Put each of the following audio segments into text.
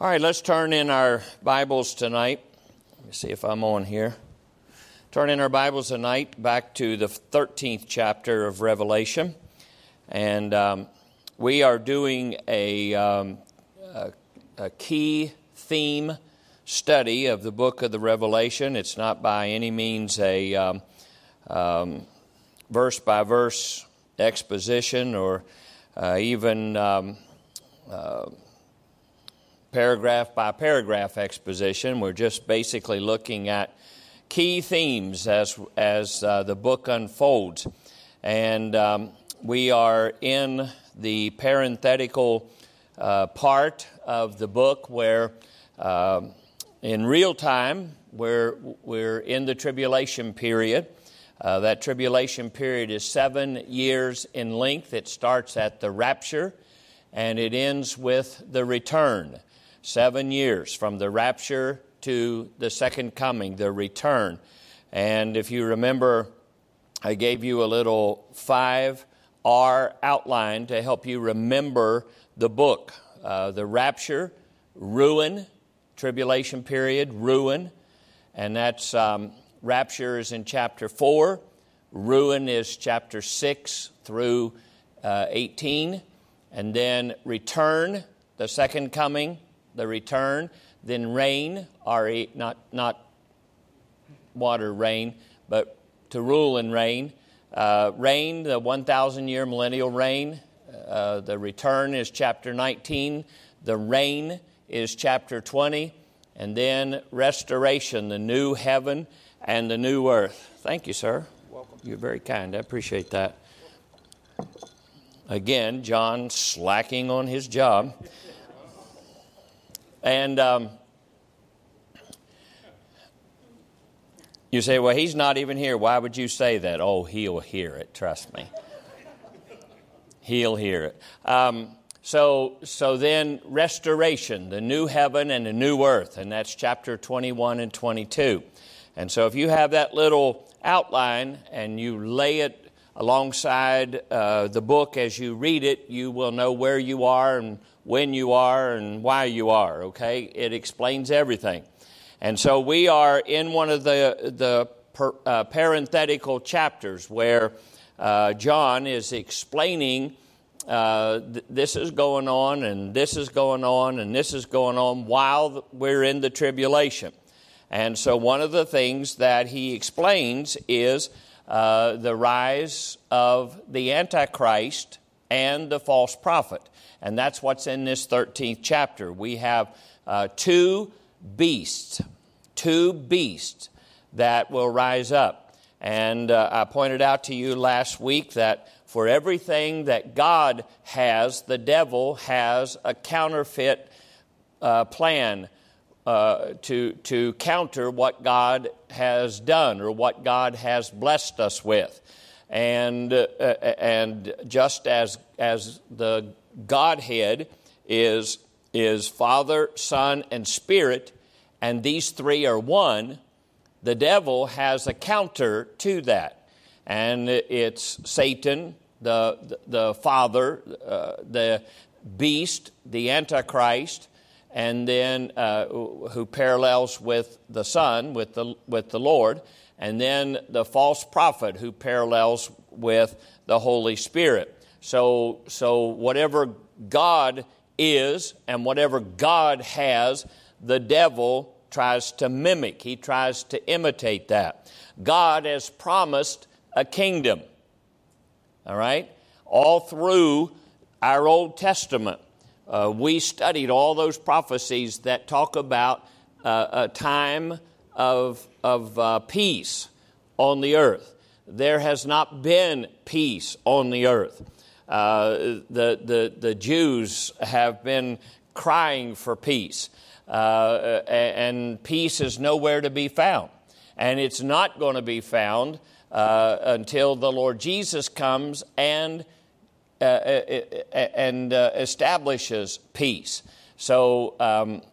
All right, let's turn in our Bibles tonight. Let me see if I'm on here. Turn in our Bibles tonight back to the 13th chapter of Revelation. And we are doing a key theme study of the book of the Revelation. It's not by any means a verse-by-verse exposition or even paragraph-by-paragraph exposition. We're just basically looking at key themes as the book unfolds. And we are in the parenthetical part of the book where in real time we're in the tribulation period. That tribulation period is 7 years in length. It starts at the rapture and it ends with the return. 7 years from the rapture to the second coming, the return. And if you remember, I gave you a little 5R outline to help you remember the book. The rapture, ruin, tribulation period, ruin. And that's rapture is in chapter 4. Ruin is chapter 6 through 18. And then return, the second coming, the return, then reign, not water reign, but to rule and reign. Reign, the 1,000-year millennial reign. The return is chapter 19. The reign is chapter 20. And then restoration, the new heaven and the new earth. Thank you, sir. Welcome. You're very kind. I appreciate that. Again, John slacking on his job. And you say, well, he's not even here. Why would you say that? Oh, he'll hear it. Trust me. He'll hear it. So then restoration, the new heaven and the new earth. And that's chapter 21 and 22. And so if you have that little outline and you lay it alongside the book as you read it, you will know where you are and when you are and why you are, okay? It explains everything. And so we are in one of the parenthetical chapters where John is explaining this is going on and this is going on and this is going on while we're in the tribulation. And so one of the things that he explains is the rise of the Antichrist and the false prophet. And that's what's in this 13th chapter. We have two beasts that will rise up. And I pointed out to you last week that for everything that God has, the devil has a counterfeit plan to counter what God has done or what God has blessed us with. And just as the Godhead is Father, Son, and Spirit, and these three are one, the devil has a counter to that. And it's Satan, the father, the beast, the Antichrist, and then who parallels with the Son, with the Lord, and then the false prophet who parallels with the Holy Spirit. So whatever God is and whatever God has, the devil tries to mimic. He tries to imitate that. God has promised a kingdom. All right? All through our Old Testament, we studied all those prophecies that talk about a time of peace on the earth. There has not been peace on the earth. The Jews have been crying for peace, and peace is nowhere to be found. And it's not going to be found until the Lord Jesus comes and establishes peace. So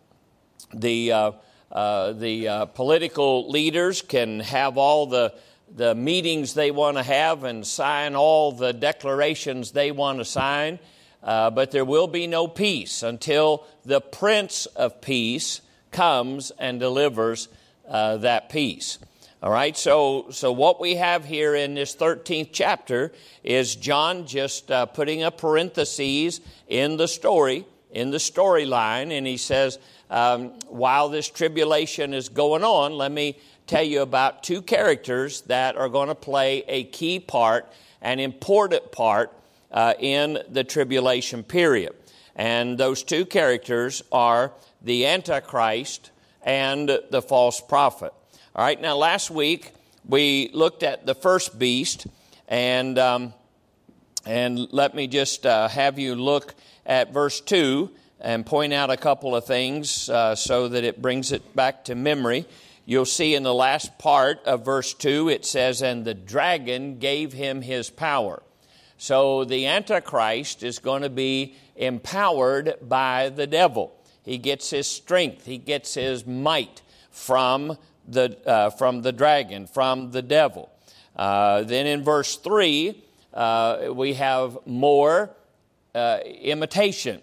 the political leaders can have all the meetings they want to have and sign all the declarations they want to sign. but there will be no peace until the Prince of Peace comes and delivers that peace. All right, so what we have here in this 13th chapter is John just putting a parenthesis in the story, in the storyline, and he says, while this tribulation is going on, let me tell you about two characters that are going to play a key part, an important part in the tribulation period. And those two characters are the Antichrist and the false prophet. All right, now last week we looked at the first beast, and let me just have you look at verse 2 and point out a couple of things so that it brings it back to memory. You'll see in the last part of verse 2 it says, "And the dragon gave him his power." So the Antichrist is going to be empowered by the devil. He gets his strength, he gets his might from the dragon, from the devil. Then in verse 3, we have more imitation.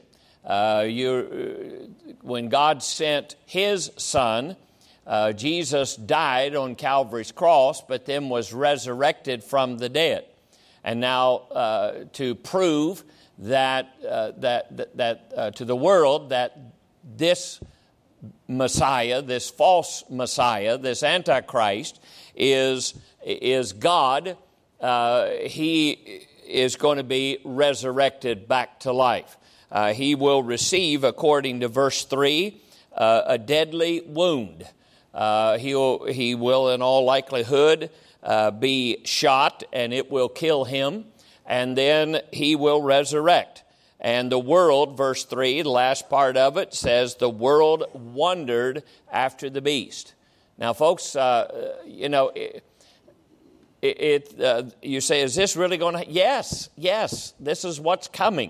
When God sent His Son, Jesus died on Calvary's cross, but then was resurrected from the dead. And now to prove that to the world that this Messiah, this false Messiah, this Antichrist is God, he is going to be resurrected back to life. He will receive, according to verse 3, a deadly wound. He will in all likelihood be shot, and it will kill him, and then he will resurrect. And the world, verse 3, the last part of it, says the world wondered after the beast. Now, folks, you say, is this really going to... Yes, this is what's coming.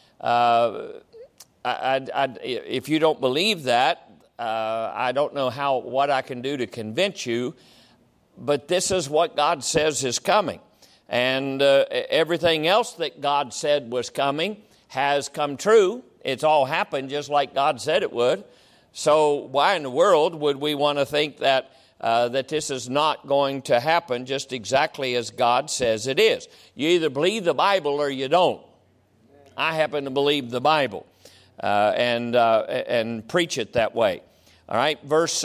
If you don't believe that, I don't know what I can do to convince you, but this is what God says is coming. And everything else that God said was coming has come true. It's all happened just like God said it would. So why in the world would we want to think that this is not going to happen just exactly as God says it is? You either believe the Bible or you don't. I happen to believe the Bible and preach it that way. All right, verse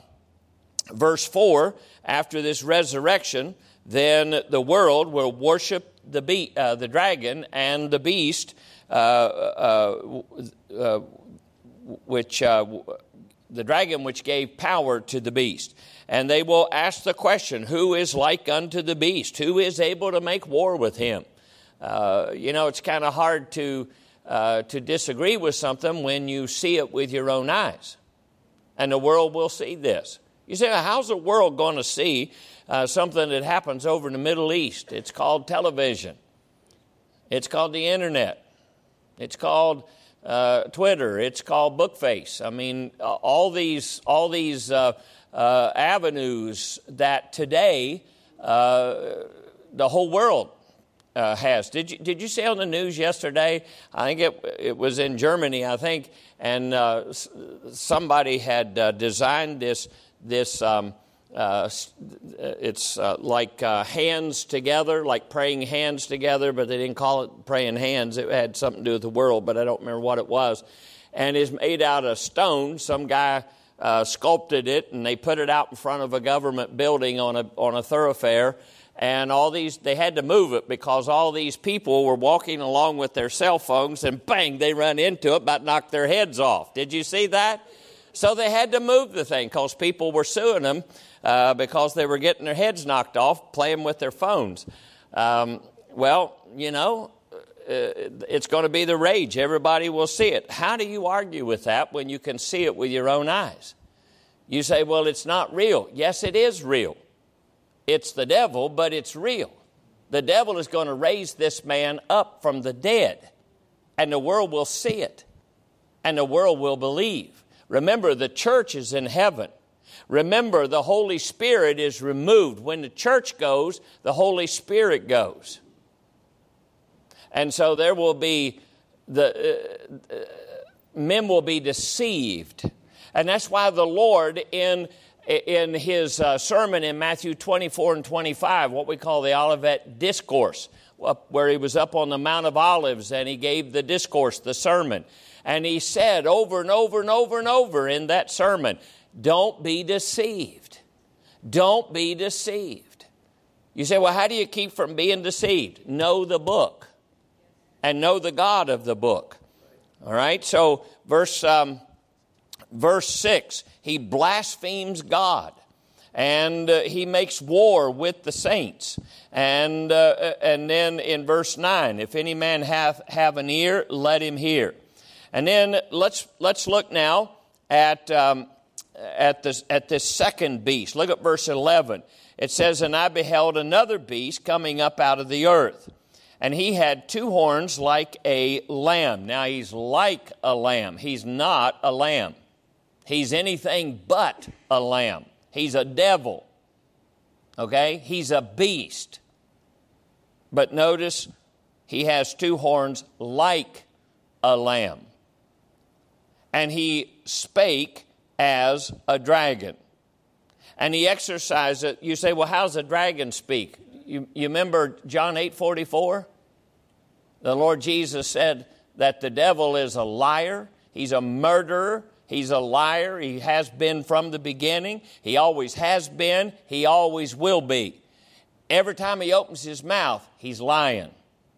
4, after this resurrection, then the world will worship the dragon and the beast, the dragon which gave power to the beast. And they will ask the question, who is like unto the beast? Who is able to make war with him? It's kind of hard to disagree with something when you see it with your own eyes. And the world will see this. You say, well, how's the world going to see something that happens over in the Middle East? It's called television. It's called the internet. It's called Twitter. It's called Bookface. I mean, all these avenues that today the whole world has. Did you see on the news yesterday? I think it was in Germany, I think, and somebody had designed this. It's like hands together, like praying hands together, but they didn't call it praying hands. It had something to do with the world, but I don't remember what it was. And it's made out of stone. Some guy sculpted it, and they put it out in front of a government building on a thoroughfare. And they had to move it because all these people were walking along with their cell phones, and bang, they run into it, about knocked their heads off. Did you see that? So they had to move the thing because people were suing them because they were getting their heads knocked off playing with their phones. It's going to be the rage. Everybody will see it. How do you argue with that when you can see it with your own eyes? You say, well, it's not real. Yes, it is real. It's the devil, but it's real. The devil is going to raise this man up from the dead, and the world will see it, and the world will believe. Remember, the church is in heaven. Remember, the Holy Spirit is removed. When the church goes, the Holy Spirit goes. And so there will be men will be deceived. And that's why the Lord in his sermon in Matthew 24 and 25, what we call the Olivet Discourse, where he was up on the Mount of Olives and he gave the discourse, the sermon. And he said over and over and over and over in that sermon, don't be deceived. Don't be deceived. You say, well, how do you keep from being deceived? Know the book and know the God of the book. All right, so verse 6, he blasphemes God, and he makes war with the saints. And then in verse 9, if any man have an ear, let him hear. And then let's look now at this second beast. Look at verse 11. It says, and I beheld another beast coming up out of the earth. And he had 2 horns like a lamb. Now he's like a lamb. He's not a lamb. He's anything but a lamb. He's a devil. Okay? He's a beast. But notice he has 2 horns like a lamb. And he spake as a dragon. And he exercised it. You say, well, how's a dragon speak? You remember John 8:44? The Lord Jesus said that the devil is a liar. He's a murderer. He's a liar. He has been from the beginning. He always has been. He always will be. Every time he opens his mouth, he's lying.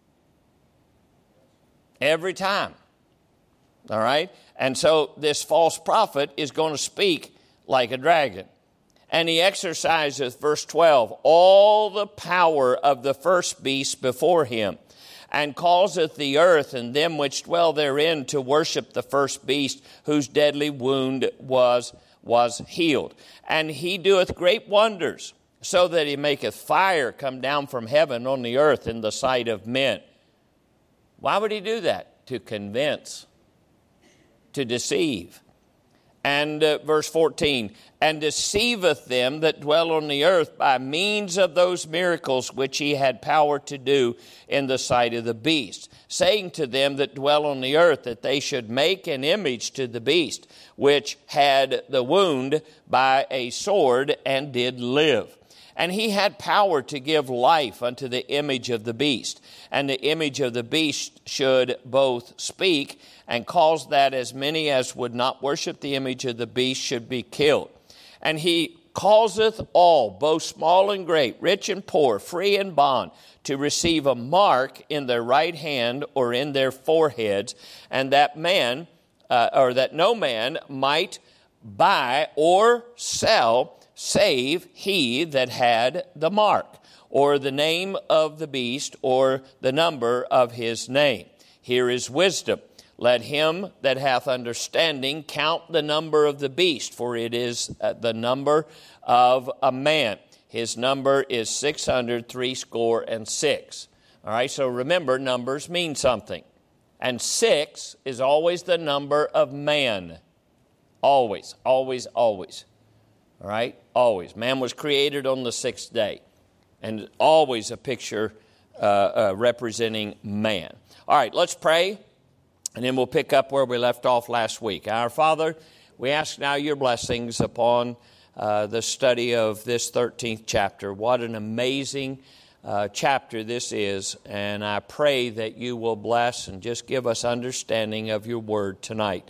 Every time. All right? And so this false prophet is going to speak like a dragon. And he exerciseth, verse 12, all the power of the first beast before him, and causeth the earth and them which dwell therein to worship the first beast, whose deadly wound was healed. And he doeth great wonders, so that he maketh fire come down from heaven on the earth in the sight of men. Why would he do that? To convince, to deceive. And verse 14, and deceiveth them that dwell on the earth by means of those miracles which he had power to do in the sight of the beast, saying to them that dwell on the earth that they should make an image to the beast, which had the wound by a sword and did live. And he had power to give life unto the image of the beast. And the image of the beast should both speak and cause that as many as would not worship the image of the beast should be killed. And he causeth all, both small and great, rich and poor, free and bond, to receive a mark in their right hand or in their foreheads, and that man, or that no man might buy or sell, save he that had the mark, or the name of the beast, or the number of his name. Here is wisdom. Let him that hath understanding count the number of the beast, for it is the number of a man. His number is 666. All right, so remember, numbers mean something. And 6 is always the number of man. Always, always, always. All right, always. Man was created on the 6th day. And always a picture representing man. All right, let's pray. And then we'll pick up where we left off last week. Our Father, we ask now your blessings upon the study of this 13th chapter. What an amazing chapter this is. And I pray that you will bless and just give us understanding of your word tonight.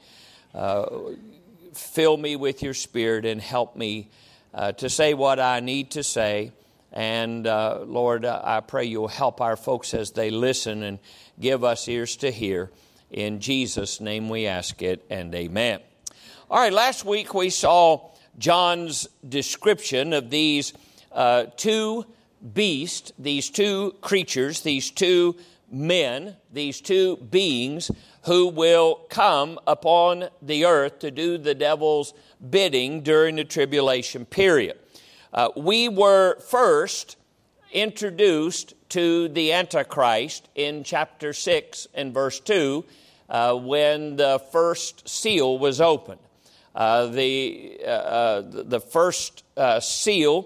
Fill me with your Spirit and help me to say what I need to say. And Lord, I pray you'll help our folks as they listen and give us ears to hear. In Jesus' name we ask it, and amen. All right, last week we saw John's description of these 2 beasts, these 2 creatures, these 2 men, these 2 beings who will come upon the earth to do the devil's bidding during the tribulation period. We were first introduced to the Antichrist in chapter 6 and verse 2 when the first seal was opened. The first seal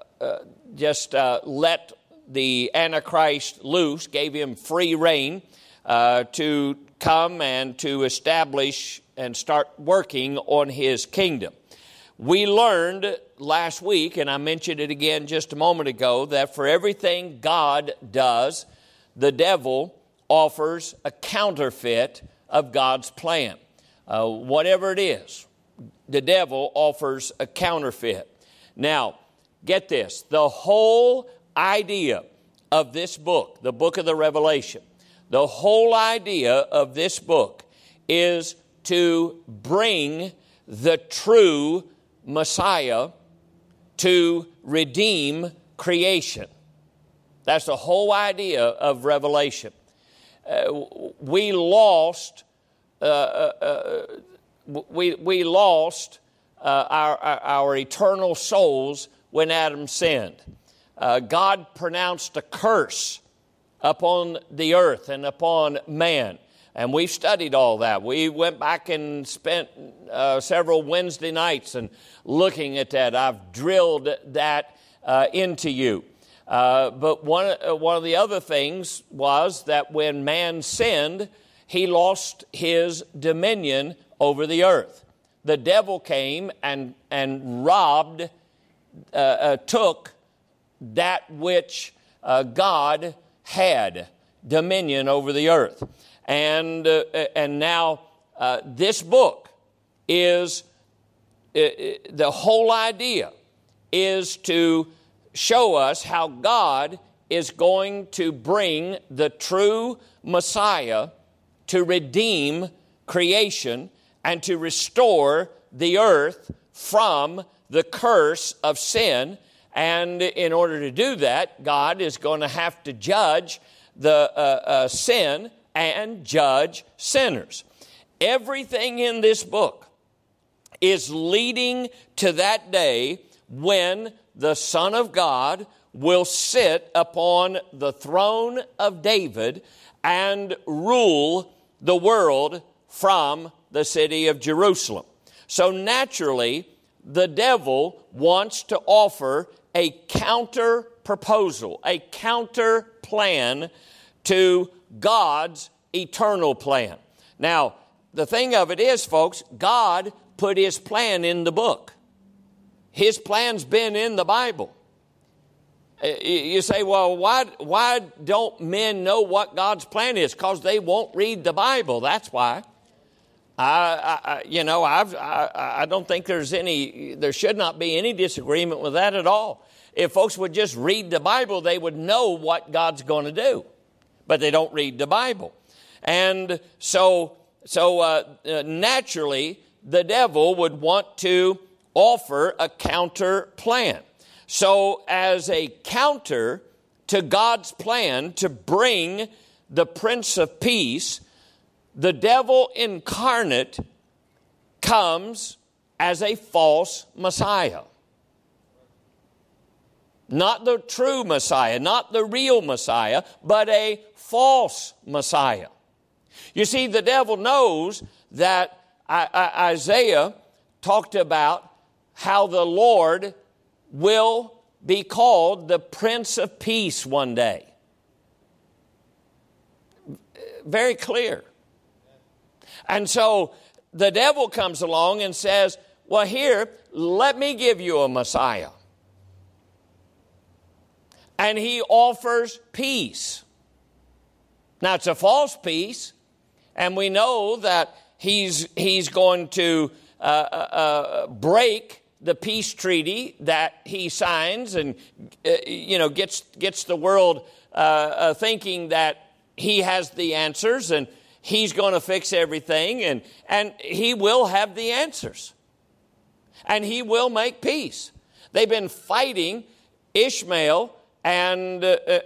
just let the Antichrist loose, gave him free rein to come and to establish and start working on his kingdom. We learned last week, and I mentioned it again just a moment ago, that for everything God does, the devil offers a counterfeit of God's plan. Whatever it is, the devil offers a counterfeit. Now, get this. The whole idea of this book, the book of the Revelation, the whole idea of this book is to bring the true Messiah to redeem creation. That's the whole idea of Revelation. We lost our eternal souls when Adam sinned. God pronounced a curse upon the earth and upon man. And we've studied all that. We went back and spent several Wednesday nights and looking at that. I've drilled that into you. But one of the other things was that when man sinned, he lost his dominion over the earth. The devil came and took that which God had, dominion over the earth. And now this book is, the whole idea is to show us how God is going to bring the true Messiah to redeem creation and to restore the earth from the curse of sin. And in order to do that, God is going to have to judge the sin and judge sinners. Everything in this book is leading to that day when the Son of God will sit upon the throne of David and rule the world from the city of Jerusalem. So naturally, the devil wants to offer a counter proposal, a counter plan to God's eternal plan. Now, the thing of it is, folks, God put his plan in the book. His plan's been in the Bible. You say, well, why don't men know what God's plan is? Because they won't read the Bible. That's why. I don't think there should not be any disagreement with that at all. If folks would just read the Bible, they would know what God's going to do. But they don't read the Bible. And so naturally, the devil would want to offer a counter plan. So as a counter to God's plan to bring the Prince of Peace, the devil incarnate comes as a false Messiah. Not the true Messiah, not the real Messiah, but a false Messiah. You see, the devil knows that Isaiah talked about how the Lord will be called the Prince of Peace one day. Very clear. And so the devil comes along and says, well, here, let me give you a Messiah. And he offers peace. Now, it's a false peace, and we know that he's going to break the peace treaty that he signs and, gets the world thinking that he has the answers and he's going to fix everything, and he will have the answers. And he will make peace. They've been fighting Ishmael and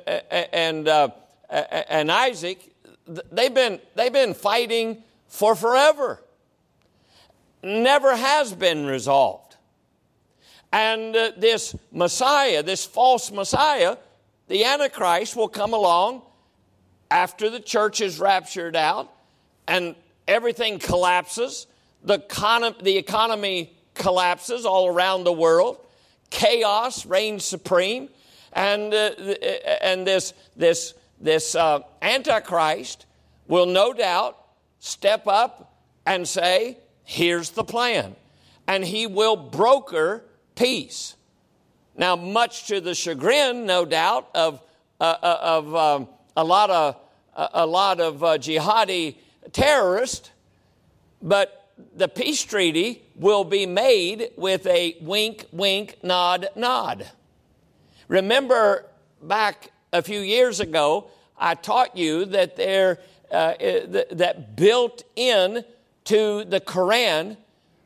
Isaac. They've been fighting for forever. Never has been resolved. And this Messiah, this false Messiah, the Antichrist, will come along after the church is raptured out and everything collapses. The economy collapses all around the world. Chaos reigns supreme. And this Antichrist will no doubt step up and say, here's the plan. And he will broker peace. Now, much to the chagrin, no doubt, of a lot of jihadi terrorists, but the peace treaty will be made with a wink, wink, nod, nod. Remember back a few years ago, I taught you that that built in to the Quran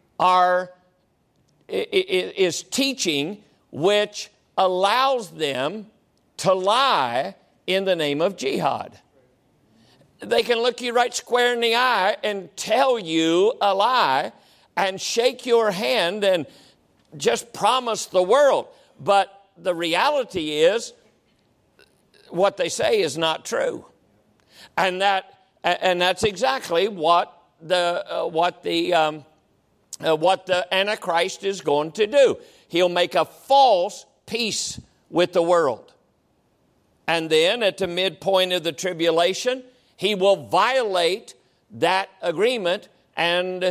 is teaching which allows them to lie in the name of jihad. They can look you right square in the eye and tell you a lie and shake your hand and just promise the world. But the reality is what they say is not true. And that's exactly what the Antichrist is going to do. He'll make a false peace with the world. And then at the midpoint of the tribulation, he will violate that agreement, and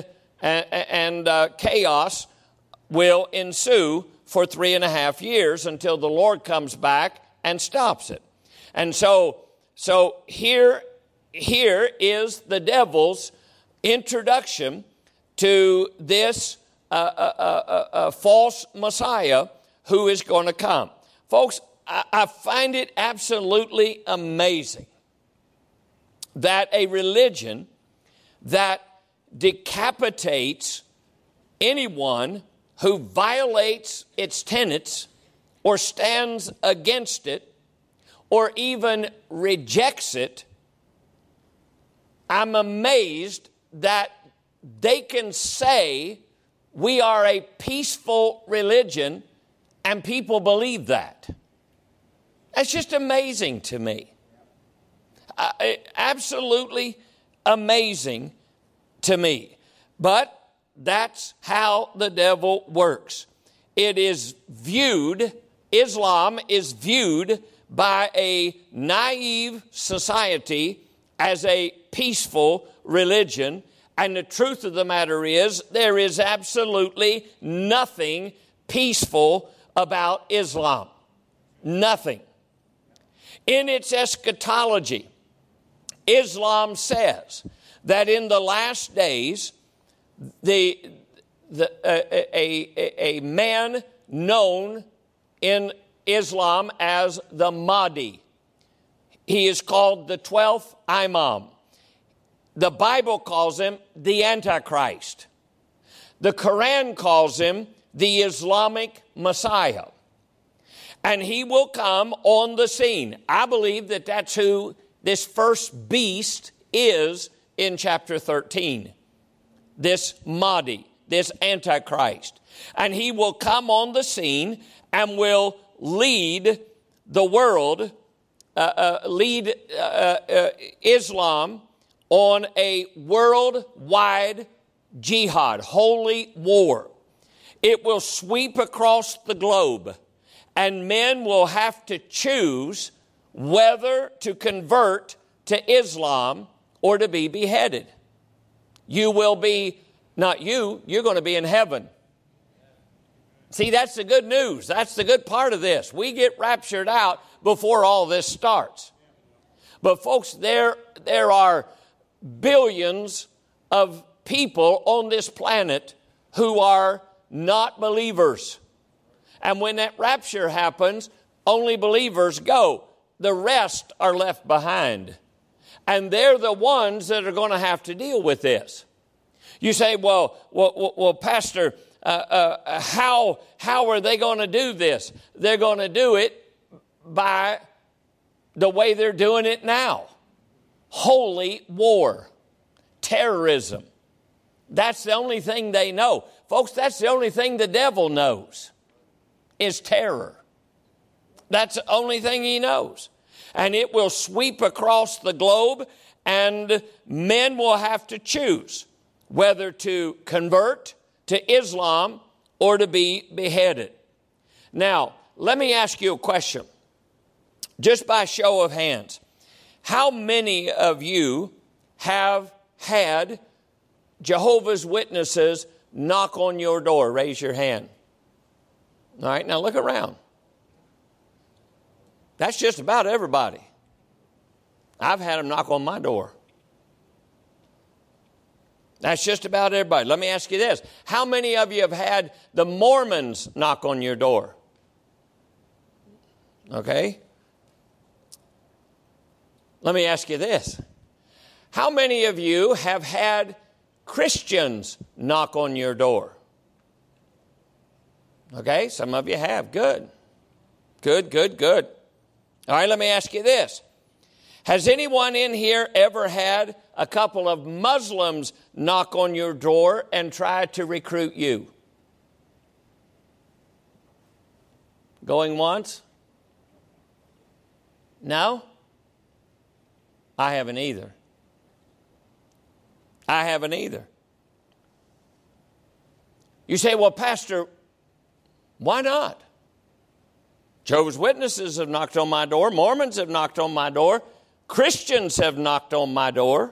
chaos will ensue for 3.5 years until the Lord comes back and stops it. And so here is the devil's introduction to this false Messiah who is going to come. Folks, I find it absolutely amazing that a religion that decapitates anyone who violates its tenets or stands against it or even rejects it, I'm amazed that they can say we are a peaceful religion and people believe that. That's just amazing to me. Absolutely amazing to me. But that's how the devil works. Islam is viewed by a naive society as a peaceful religion. And the truth of the matter is, there is absolutely nothing peaceful about Islam. Nothing. In its eschatology, Islam says that in the last days, a man known in Islam as the Mahdi, he is called the 12th Imam. The Bible calls him the Antichrist. The Quran calls him the Islamic Messiah. And he will come on the scene. I believe that that's who this first beast is in chapter 13. This Mahdi, this Antichrist. And he will come on the scene and will lead the world, lead Islam on a worldwide jihad, holy war. It will sweep across the globe, and men will have to choose whether to convert to Islam or to be beheaded. You will be, not you, you're going to be in heaven. See, that's the good news. That's the good part of this. We get raptured out before all this starts. But folks, there are billions of people on this planet who are not believers. And when that rapture happens, only believers go. The rest are left behind. And they're the ones that are going to have to deal with this. You say, well, Pastor, how are they going to do this? They're going to do it by the way they're doing it now. Holy war, terrorism. That's the only thing they know. Folks, that's the only thing the devil knows, is terror. That's the only thing he knows. And it will sweep across the globe, and men will have to choose whether to convert to Islam or to be beheaded. Now, let me ask you a question, just by show of hands. How many of you have had Jehovah's Witnesses knock on your door? Raise your hand. All right, now look around. That's just about everybody. I've had them knock on my door. That's just about everybody. Let me ask you this. How many of you have had the Mormons knock on your door? Okay. Let me ask you this. How many of you have had Christians knock on your door? Okay, some of you have. Good. Good. All right, let me ask you this. Has anyone in here ever had a couple of Muslims knock on your door and try to recruit you? Going once? No? I haven't either. You say, well, Pastor, why not? Jehovah's Witnesses have knocked on my door. Mormons have knocked on my door. Christians have knocked on my door.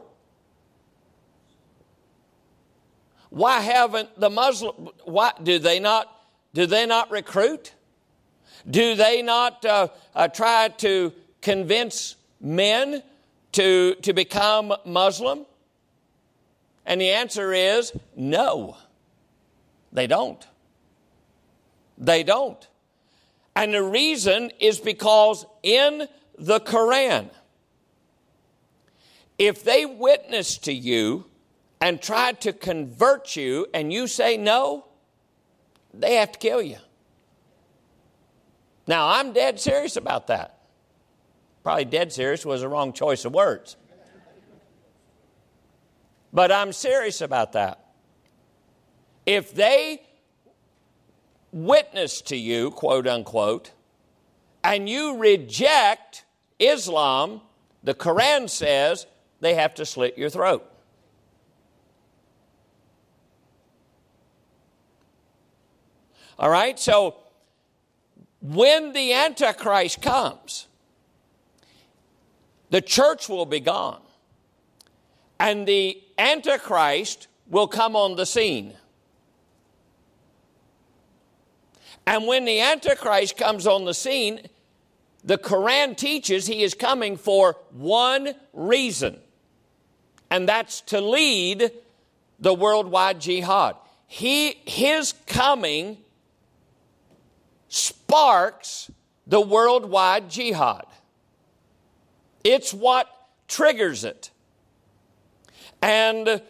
Why haven't the Muslims? Why do they not recruit? Do they not try to convince men to become Muslim? And the answer is no. They don't. And the reason is because in the Quran, if they witness to you and try to convert you and you say no, they have to kill you. Now, I'm dead serious about that. Probably dead serious was the wrong choice of words. But I'm serious about that. If they witness to you, quote unquote, and you reject Islam, the Quran says they have to slit your throat. All right, so when the Antichrist comes, the church will be gone, and the Antichrist will come on the scene. And when the Antichrist comes on the scene, the Quran teaches he is coming for one reason, and that's to lead the worldwide jihad. His coming sparks the worldwide jihad. It's what triggers it. And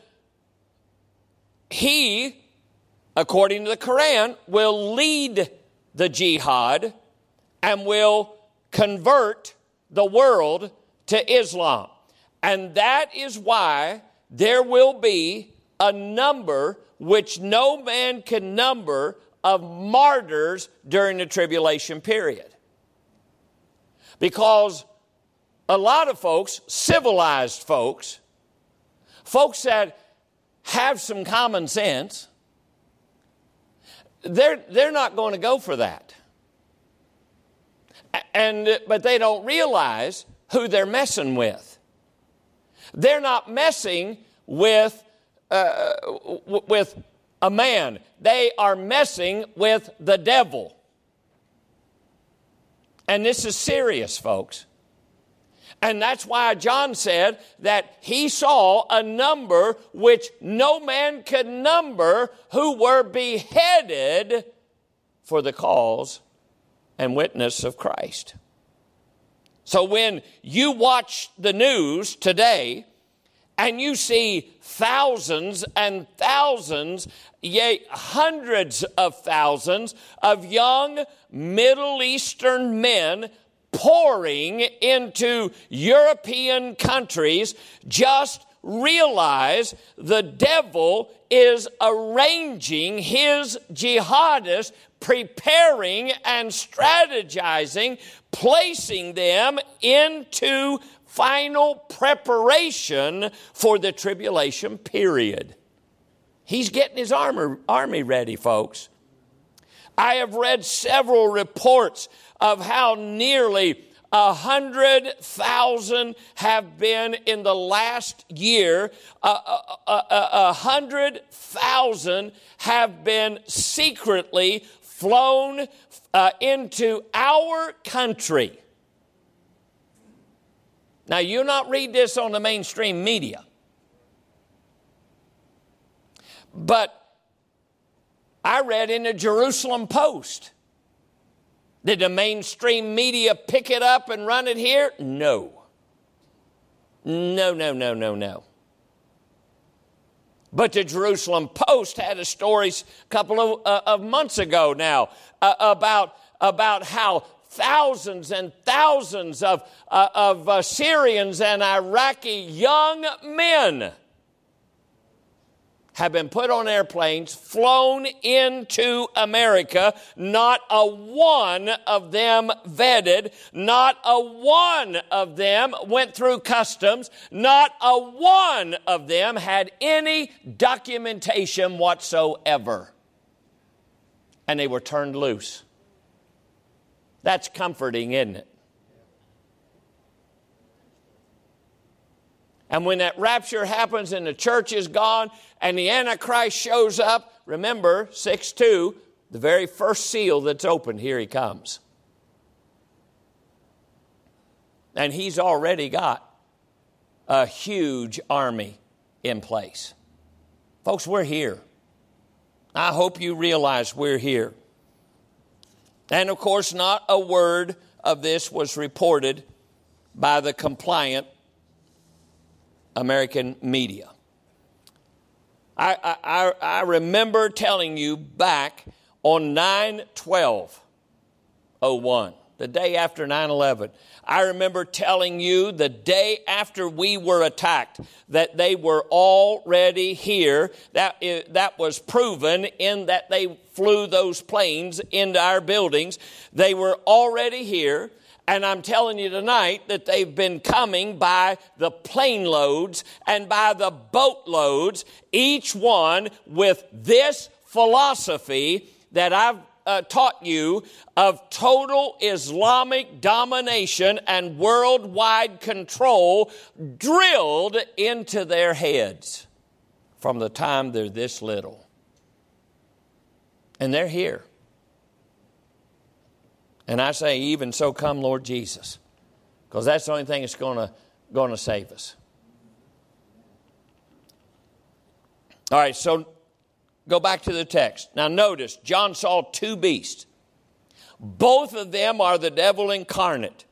he, according to the Quran, will lead the jihad and will convert the world to Islam. And that is why there will be a number which no man can number of martyrs during the tribulation period. Because a lot of folks, civilized folks that have some common sense, they're not going to go for that. But they don't realize who they're messing with. They're not messing with a man. They are messing with the devil. And this is serious, folks. And that's why John said that he saw a number which no man could number who were beheaded for the cause and witness of Christ. So when you watch the news today and you see thousands and thousands, yea, hundreds of thousands of young Middle Eastern men pouring into European countries, just realize the devil is arranging his jihadists, preparing and strategizing, placing them into final preparation for the tribulation period. He's getting his army ready, folks. I have read several reports of how nearly 100,000 have been in the last year. 100,000 have been secretly flown into our country. Now, you'll not read this on the mainstream media. But I read in the Jerusalem Post. Did the mainstream media pick it up and run it here? No. No. But the Jerusalem Post had a story a couple of months ago now about how thousands and thousands of Syrians and Iraqi young men have been put on airplanes, flown into America. Not a one of them vetted. Not a one of them went through customs. Not a one of them had any documentation whatsoever. And they were turned loose. That's comforting, isn't it? And when that rapture happens and the church is gone and the Antichrist shows up, remember 6:2, the very first seal that's opened, here he comes. And he's already got a huge army in place. Folks, we're here. I hope you realize we're here. And of course, not a word of this was reported by the compliant American media. I remember telling you back on 9/12/01, the day after 9/11, I remember telling you the day after we were attacked that they were already here. That was proven in that they flew those planes into our buildings. They were already here. And I'm telling you tonight that they've been coming by the plane loads and by the boat loads, each one with this philosophy that I've taught you of total Islamic domination and worldwide control drilled into their heads from the time they're this little. And they're here. And I say, even so, come Lord Jesus, because that's the only thing that's going to save us. All right, so go back to the text. Now notice, John saw two beasts. Both of them are the devil incarnate.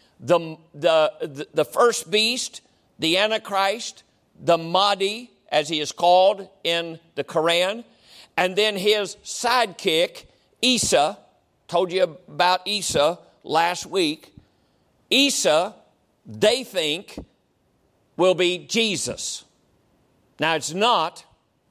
The first beast, the Antichrist, the Mahdi, as he is called in the Quran, and then his sidekick, Isa. Told you about Isa last week. Isa, they think, will be Jesus. Now, it's not,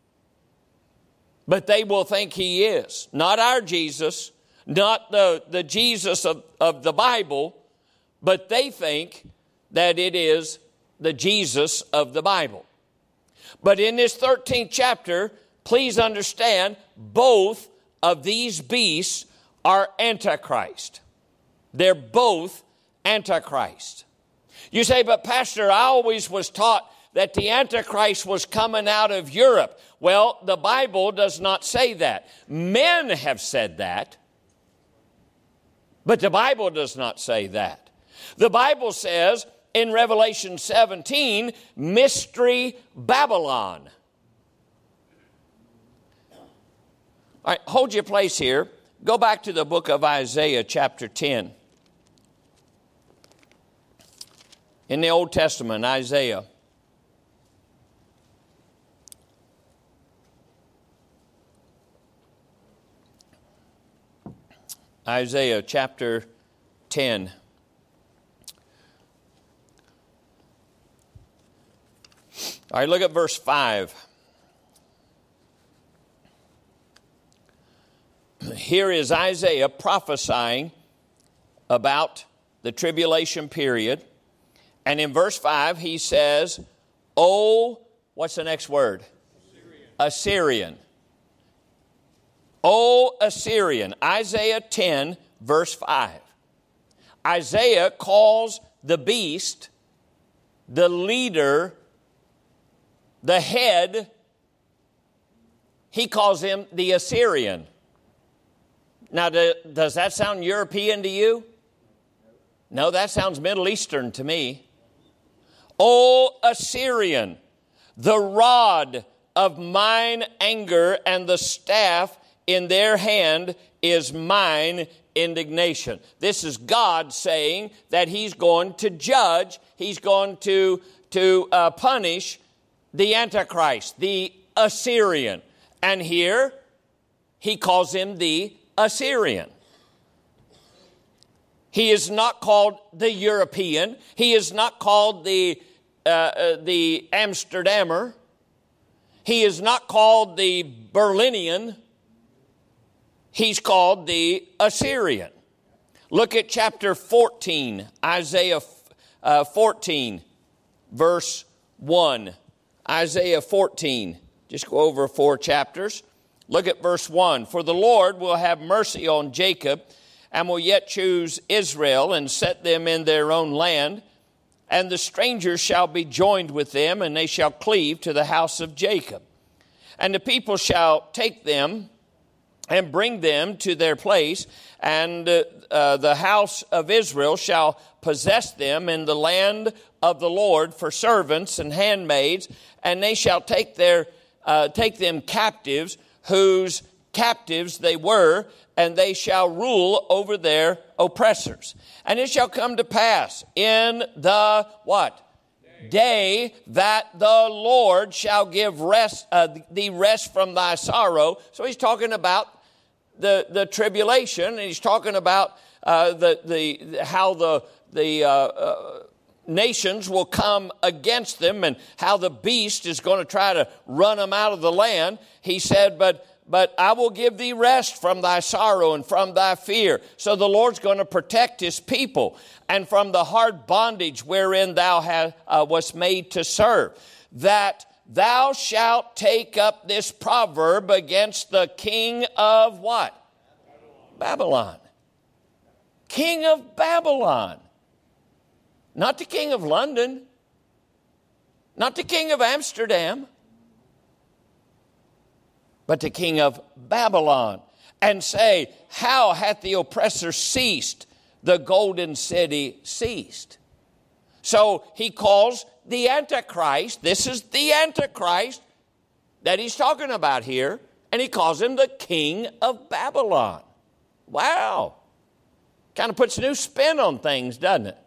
but they will think he is. Not our Jesus, not the Jesus of the Bible, but they think that it is the Jesus of the Bible. But in this 13th chapter, please understand, both of these beasts are Antichrist. They're both Antichrist. You say, but Pastor, I always was taught that the Antichrist was coming out of Europe. Well, the Bible does not say that. Men have said that, but the Bible does not say that. The Bible says in Revelation 17, Mystery Babylon. All right, hold your place here. Go back to the book of Isaiah, chapter 10. In the Old Testament, Isaiah. Isaiah, chapter 10. All right, look at verse 5. Here is Isaiah prophesying about the tribulation period. And in verse 5, he says, "Oh," what's the next word? Assyrian. "Oh, Assyrian." Isaiah 10, verse 5. Isaiah calls the beast, the leader, the head, he calls him the Assyrian. Now, does that sound European to you? No, that sounds Middle Eastern to me. O Assyrian, the rod of mine anger and the staff in their hand is mine indignation. This is God saying that he's going to judge, he's going to punish the Antichrist, the Assyrian. And here he calls him the Assyrian. He is not called the European. He is not called the Amsterdammer. He is not called the Berlinian. He's called the Assyrian. Look at chapter 14, Isaiah 14, verse 1. Isaiah 14. Just go over 4 chapters. Look at verse 1. For the Lord will have mercy on Jacob, and will yet choose Israel, and set them in their own land. And the strangers shall be joined with them, and they shall cleave to the house of Jacob. And the people shall take them and bring them to their place, and the house of Israel shall possess them in the land of the Lord for servants and handmaids, and they shall take them captives, whose captives they were, and they shall rule over their oppressors. And it shall come to pass in the what? Day that the Lord shall give thee rest from thy sorrow. So he's talking about the tribulation, and he's talking about how the nations will come against them, and how the beast is going to try to run them out of the land. He said, but I will give thee rest from thy sorrow and from thy fear. So the Lord's going to protect his people, and from the hard bondage wherein thou wast made to serve, that thou shalt take up this proverb against the king of what? Babylon. King of Babylon. Not the king of London. Not the king of Amsterdam. But the king of Babylon. And say, how hath the oppressor ceased? The golden city ceased. So he calls the Antichrist, this is the Antichrist that he's talking about here, and he calls him the king of Babylon. Wow. Kind of puts a new spin on things, doesn't it?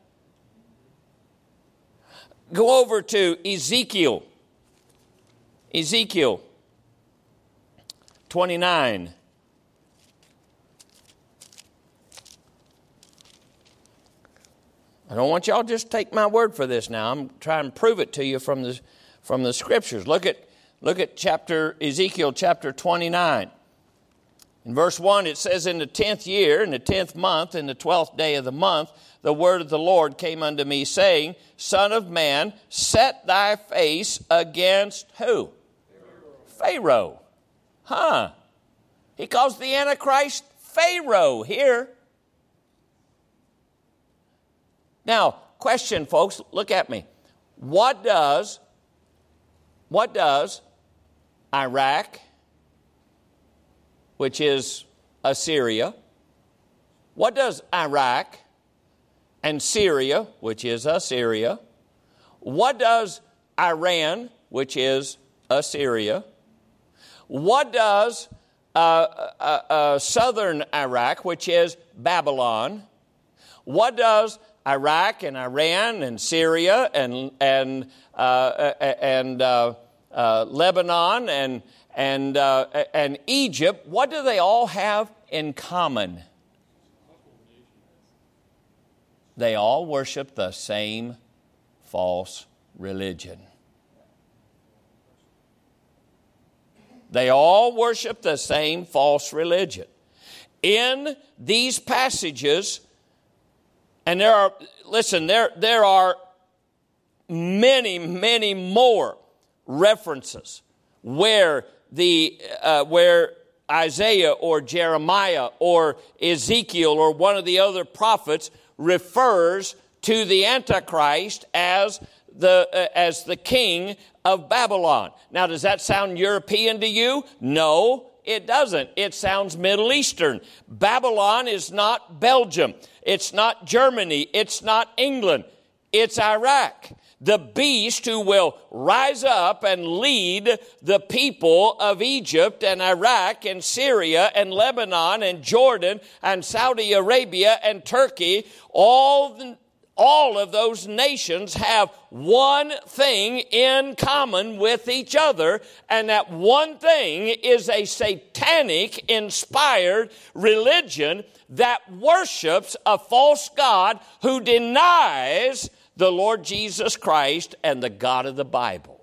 Go over to Ezekiel. Ezekiel 29. I don't want y'all just take my word for this now. I'm trying to prove it to you from the scriptures. Look at Ezekiel chapter 29. In verse 1 it says, in the 10th year, in the 10th month, in the 12th day of the month, the word of the Lord came unto me, saying, Son of man, set thy face against who? Pharaoh. Huh. He calls the Antichrist Pharaoh here. Now, question, folks, look at me. What does Iraq, which is Assyria, what does Iraq and Syria, which is Assyria, what does Iran, which is Assyria, what does southern Iraq, which is Babylon, what does Iraq and Iran and Syria and Lebanon and Egypt, what do they all have in common? They all worship the same false religion. They all worship the same false religion. In these passages, and there are many, many more references where Isaiah or Jeremiah or Ezekiel or one of the other prophets refers to the Antichrist as the king of Babylon. Now, does that sound European to you? No, it doesn't. It sounds Middle Eastern. Babylon is not Belgium. It's not Germany. It's not England. It's Iraq. The beast who will rise up and lead the people of Egypt and Iraq and Syria and Lebanon and Jordan and Saudi Arabia and Turkey, all of those nations have one thing in common with each other, and that one thing is a satanic inspired religion that worships a false god who denies the Lord Jesus Christ and the God of the Bible.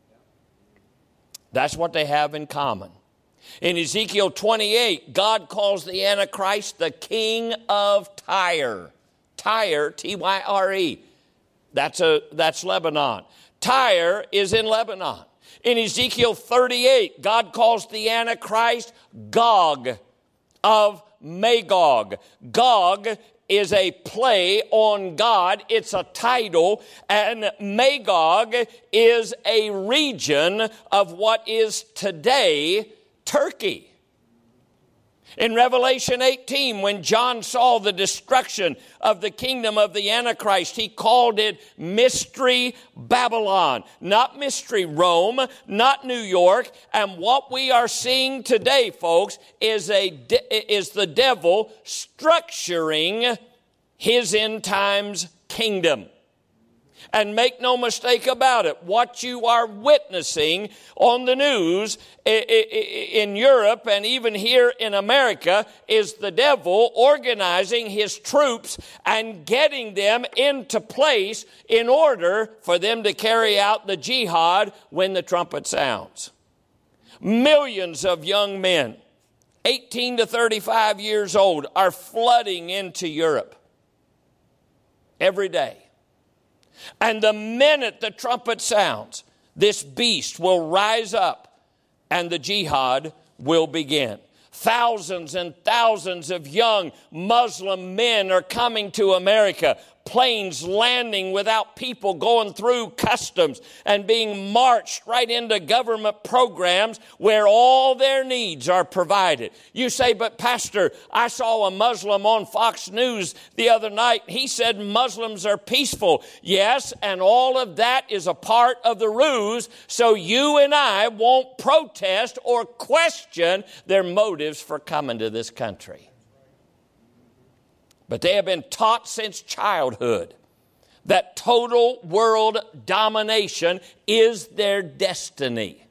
That's what they have in common. In Ezekiel 28, God calls the Antichrist the king of Tyre. Tyre, T-Y-R-E. That's Lebanon. Tyre is in Lebanon. In Ezekiel 38, God calls the Antichrist Gog of Magog. Gog is a play on God. It's a title. And Magog is a region of what is today Turkey. In Revelation 18, when John saw the destruction of the kingdom of the Antichrist, he called it Mystery Babylon, not Mystery Rome, not New York. And what we are seeing today, folks, is the devil structuring his end times kingdom. And make no mistake about it, what you are witnessing on the news in Europe and even here in America is the devil organizing his troops and getting them into place in order for them to carry out the jihad when the trumpet sounds. Millions of young men, 18 to 35 years old, are flooding into Europe every day. And the minute the trumpet sounds, this beast will rise up and the jihad will begin. Thousands and thousands of young Muslim men are coming to America. Planes landing without people going through customs and being marched right into government programs where all their needs are provided. You say, but Pastor, I saw a Muslim on Fox News the other night. He said Muslims are peaceful. Yes, and all of that is a part of the ruse, so you and I won't protest or question their motives for coming to this country. But they have been taught since childhood that total world domination is their destiny.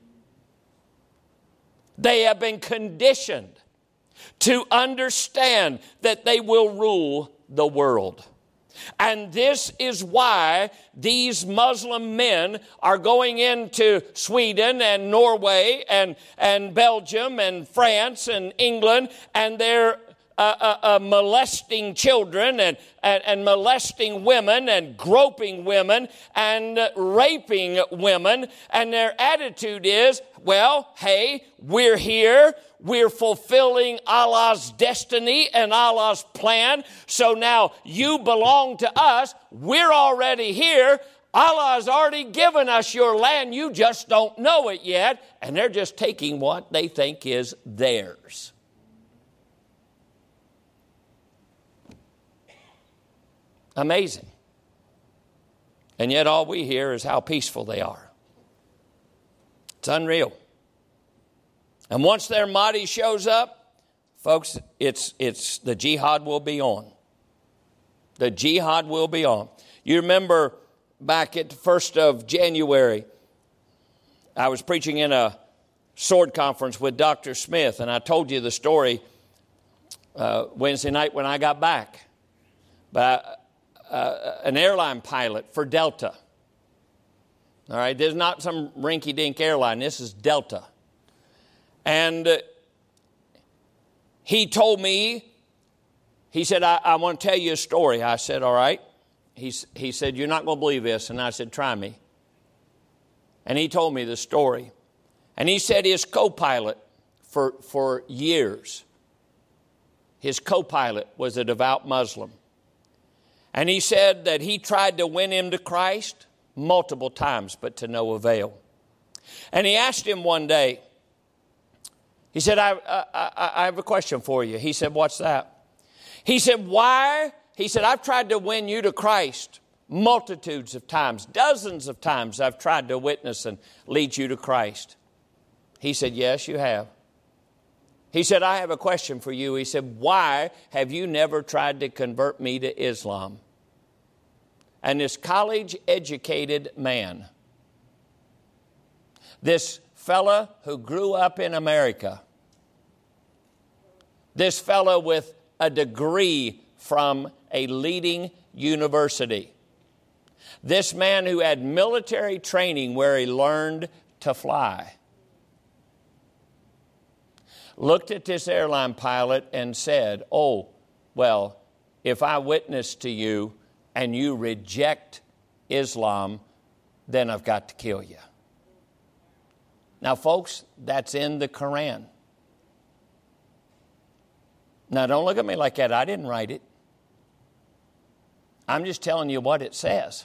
They have been conditioned to understand that they will rule the world. And this is why these Muslim men are going into Sweden and Norway and Belgium and France and England, and they're molesting children and molesting women and groping women and raping women. And their attitude is, well, hey, we're here. We're fulfilling Allah's destiny and Allah's plan. So now you belong to us. We're already here. Allah has already given us your land. You just don't know it yet. And they're just taking what they think is theirs. Amazing. And yet all we hear is how peaceful they are. It's unreal. And once their Mahdi shows up, folks, it's the jihad will be on. The jihad will be on. You remember back at the 1st of January, I was preaching in a sword conference with Dr. Smith, and I told you the story Wednesday night when I got back. But an airline pilot for Delta. All right, this is not some rinky-dink airline. This is Delta. And he told me, he said, I want to tell you a story. I said, all right. He said, you're not going to believe this. And I said, try me. And he told me the story. And he said his co-pilot for years, his co-pilot was a devout Muslim. And he said that he tried to win him to Christ multiple times, but to no avail. And he asked him one day, he said, I have a question for you. He said, what's that? He said, why? He said, I've tried to win you to Christ multitudes of times, dozens of times I've tried to witness and lead you to Christ. He said, yes, you have. He said, I have a question for you. He said, why have you never tried to convert me to Islam? And this college-educated man, this fella who grew up in America, this fella with a degree from a leading university, this man who had military training where he learned to fly, looked at this airline pilot and said, oh, well, if I witness to you and you reject Islam, then I've got to kill you. Now, folks, that's in the Quran. Now, don't look at me like that. I didn't write it. I'm just telling you what it says.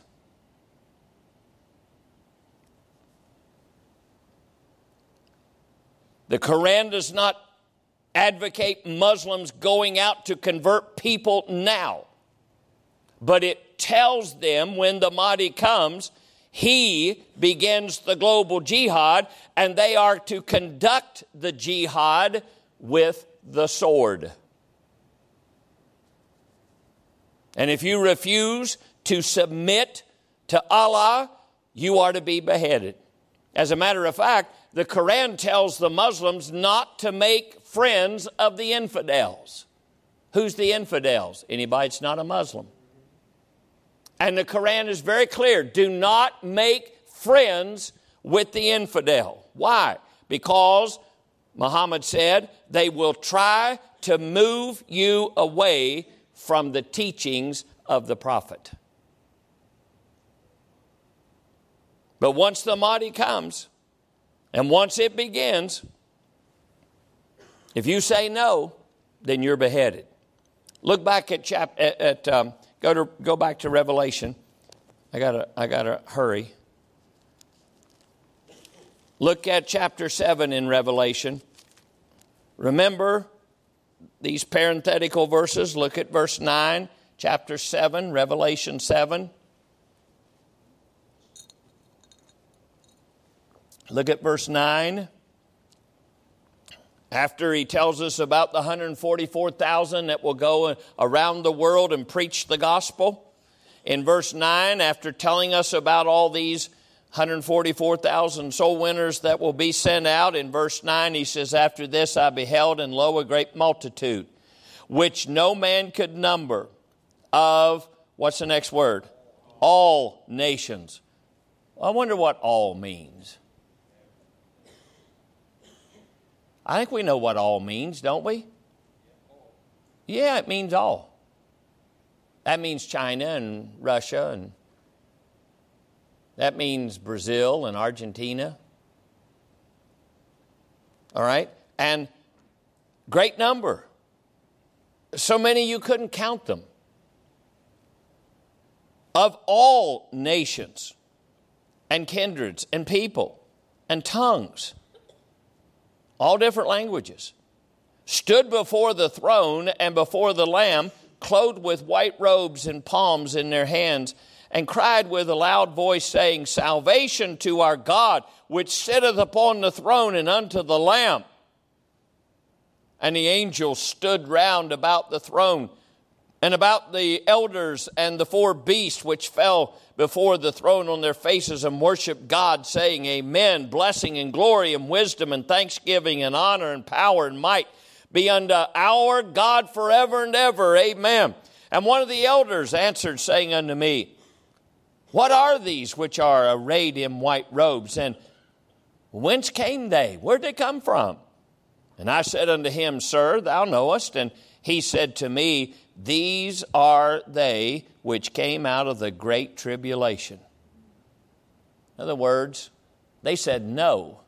The Quran does not advocate Muslims going out to convert people now, but it tells them when the Mahdi comes, he begins the global jihad, and they are to conduct the jihad with the sword. And if you refuse to submit to Allah, you are to be beheaded. As a matter of fact, the Quran tells the Muslims not to make friends of the infidels. Who's the infidels? Anybody that's not a Muslim. And the Quran is very clear. Do not make friends with the infidel. Why? Because Muhammad said they will try to move you away from the teachings of the prophet. But once the Mahdi comes, and once it begins, if you say no, then you're beheaded. Look back at go back to Revelation. I gotta hurry. Look at chapter 7 in Revelation. Remember these parenthetical verses. Look at verse 9, chapter 7, Revelation 7. Look at verse 9. After he tells us about the 144,000 that will go around the world and preach the gospel, in verse 9, after telling us about all these 144,000 soul winners that will be sent out, in verse 9 he says, after this I beheld, and lo, a great multitude, which no man could number, of, what's the next word? All nations. I wonder what all means. I think we know what all means, don't we? Yeah, it means all. That means China and Russia, and that means Brazil and Argentina. All right? And great number. So many you couldn't count them. Of all nations and kindreds and people and tongues, all different languages, stood before the throne and before the Lamb, clothed with white robes and palms in their hands, and cried with a loud voice, saying, salvation to our God, which sitteth upon the throne, and unto the Lamb. And the angels stood round about the throne, and about the elders and the four beasts which fell before the throne on their faces and worshiped God, saying, Amen, blessing and glory and wisdom and thanksgiving and honor and power and might be unto our God forever and ever. Amen. And one of the elders answered, saying unto me, what are these which are arrayed in white robes? And whence came they? Where did they come from? And I said unto him, Sir, thou knowest. And he said to me, these are they which came out of the great tribulation. In other words, they said no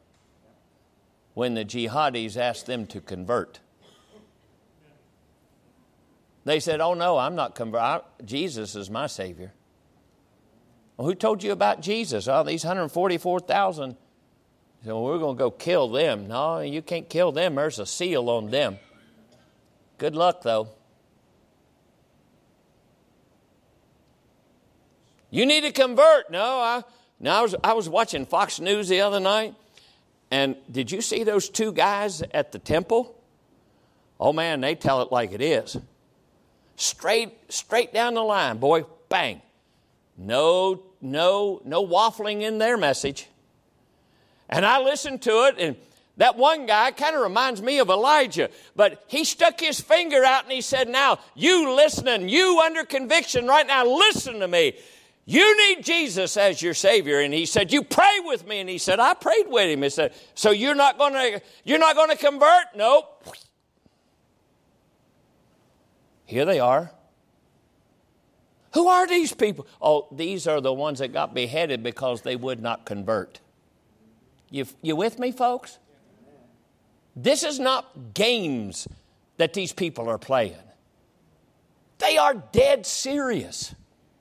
when the jihadis asked them to convert. They said, oh no, I'm not converted. Jesus is my Savior. Well, who told you about Jesus? Oh, these 144,000. So well, we're going to go kill them. No, you can't kill them. There's a seal on them. Good luck, though. You need to convert. No, I was watching Fox News the other night. And did you see those two guys at the temple? Oh, man, they tell it like it is. Straight down the line, boy, bang. No waffling in their message. And I listened to it, and that one guy kind of reminds me of Elijah. But he stuck his finger out and he said, now, you listening, you under conviction right now, listen to me. You need Jesus as your Savior. And he said, you pray with me. And he said, I prayed with him. He said, so you're not going to convert? Nope. Here they are. Who are these people? Oh, these are the ones that got beheaded because they would not convert. You with me, folks? This is not games that these people are playing. They are dead serious.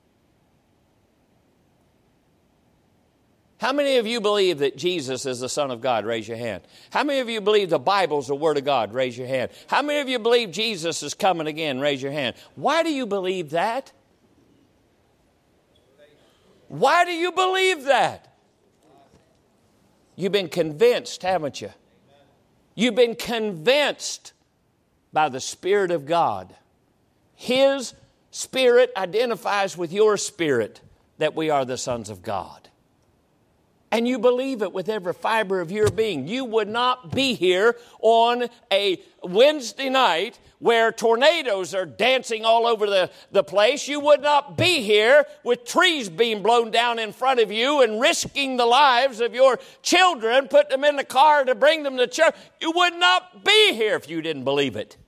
How many of you believe that Jesus is the Son of God? Raise your hand. How many of you believe the Bible is the Word of God? Raise your hand. How many of you believe Jesus is coming again? Raise your hand. Why do you believe that? Why do you believe that? You've been convinced, haven't you? You've been convinced by the Spirit of God. His Spirit identifies with your spirit that we are the sons of God. And you believe it with every fiber of your being. You would not be here on a Wednesday night where tornadoes are dancing all over the place. You would not be here with trees being blown down in front of you and risking the lives of your children, put them in the car to bring them to church. You would not be here if you didn't believe it.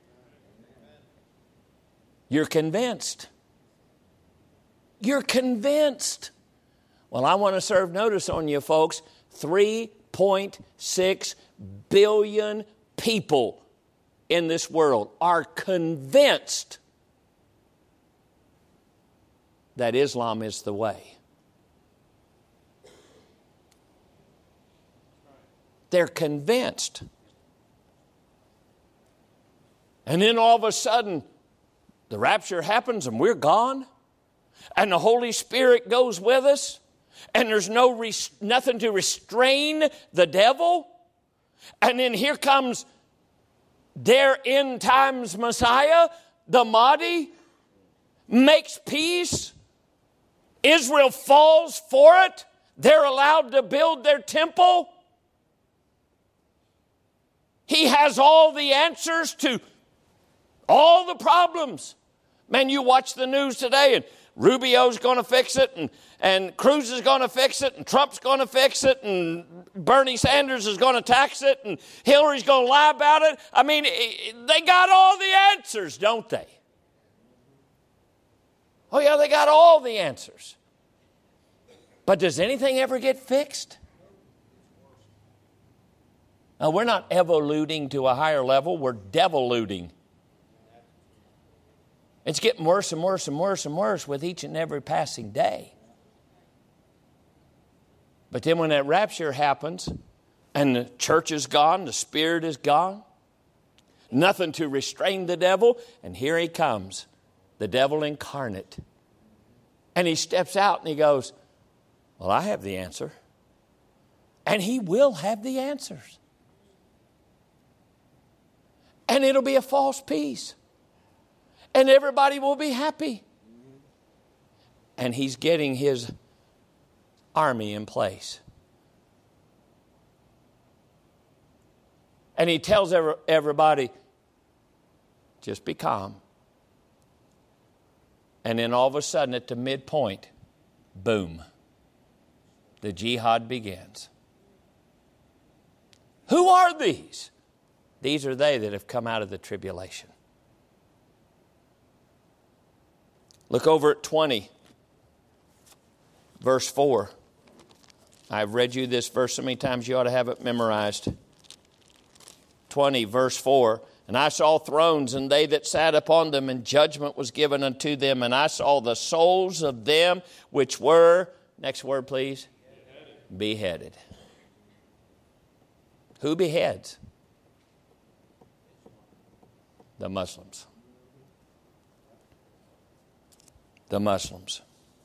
You're convinced. You're convinced. Well, I want to serve notice on you, folks. 3.6 billion people in this world are convinced that Islam is the way. They're convinced. And then all of a sudden, the rapture happens and we're gone. And the Holy Spirit goes with us. And there's nothing to restrain the devil. And then here comes their end times Messiah, the Mahdi, makes peace. Israel falls for it. They're allowed to build their temple. He has all the answers to all the problems. Man, you watch the news today and Rubio's going to fix it, and Cruz is going to fix it, and Trump's going to fix it, and Bernie Sanders is going to tax it, and Hillary's going to lie about it. I mean, they got all the answers, don't they? Oh, yeah, they got all the answers. But does anything ever get fixed? Now, we're not evoluting to a higher level. We're devoluting. It's getting worse and worse and worse and worse with each and every passing day. But then when that rapture happens and the church is gone, the Spirit is gone, nothing to restrain the devil, and here he comes, the devil incarnate. And he steps out and he goes, well, I have the answer. And he will have the answers. And it'll be a false peace. And everybody will be happy. And he's getting his army in place. And he tells everybody, just be calm. And then all of a sudden at the midpoint, boom, the jihad begins. Who are these? These are they that have come out of the tribulation. Look over at 20, verse 4. I've read you this verse so many times you ought to have it memorized. 20, verse 4. And I saw thrones, and they that sat upon them, and judgment was given unto them. And I saw the souls of them which were, next word please, beheaded. Who beheads? The Muslims. The Muslims.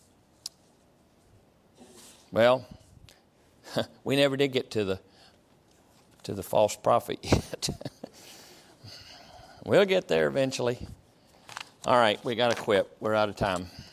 Well, we never did get to the false prophet yet. We'll get there eventually. All right, we got to quit. We're out of time.